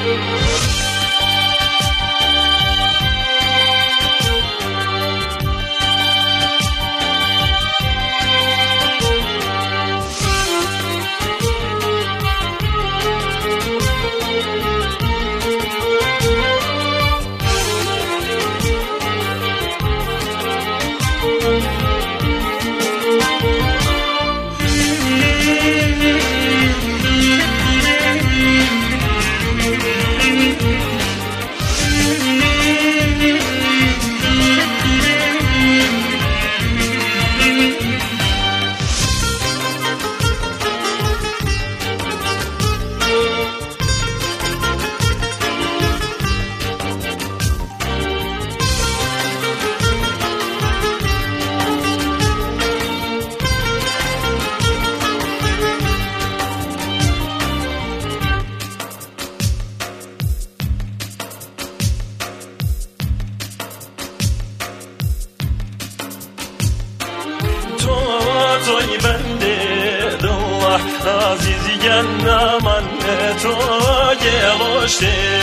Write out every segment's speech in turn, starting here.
توی بنده دلم عزیزی من تو گلوشت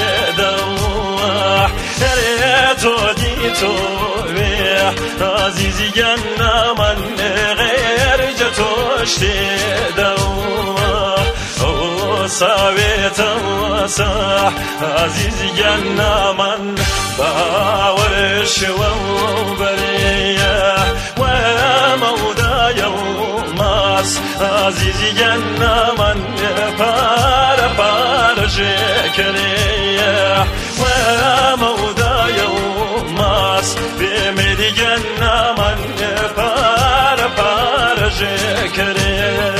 دلم هر تو دی تو عزیزی من غیر جتوشت دلم او سویت واسه عزیزی من باورش و بریه و مودا یوماس عزیزی من پار شکریه و مودا یوماس بیمیدی من پار شکریه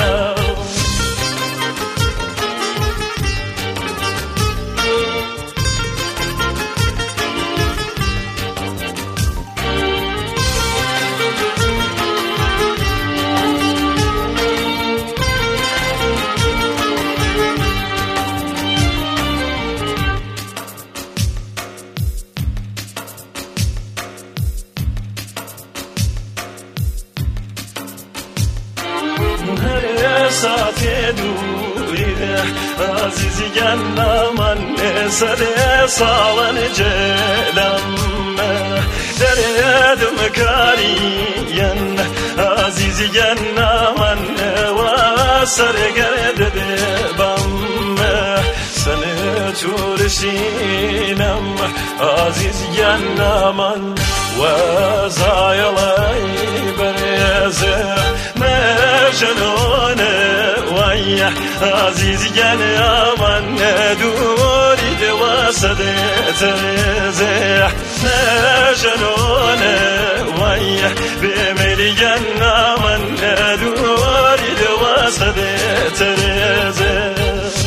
هر ساعت دوریه عزیزی من سر سالن جلم دردم کارین عزیزی من و سرگرد بم سن تورشینم عزیزی من و زایلای برزه جنون ويا عزيزي يا من دوري دواسد ترزح جنون ويا بميلي يا من دوري دواسد ترزح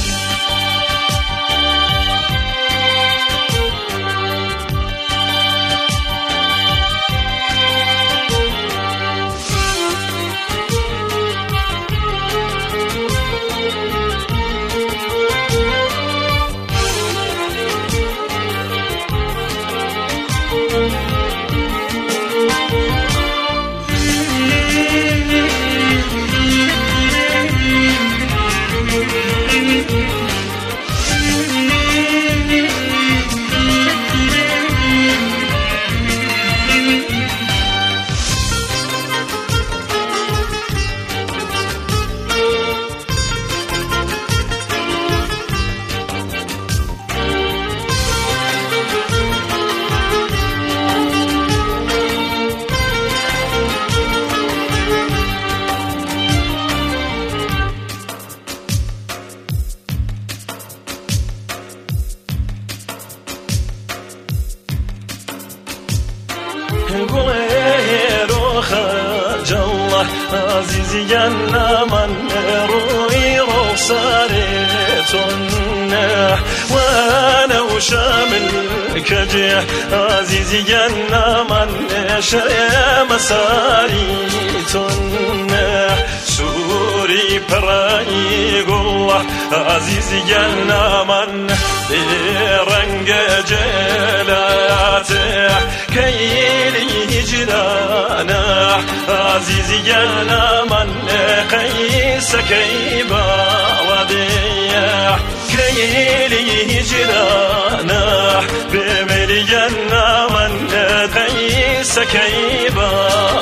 عزیزی من روی رخسارتون و انا شامل کجه عزیزی من شرم مساریتون سوری پرایی گوه عزیزی من رنگ جلاته کیلی هجرانه عزیزی من قیس کی باودیه كيلي هجرانا بملينا من تيس كيبا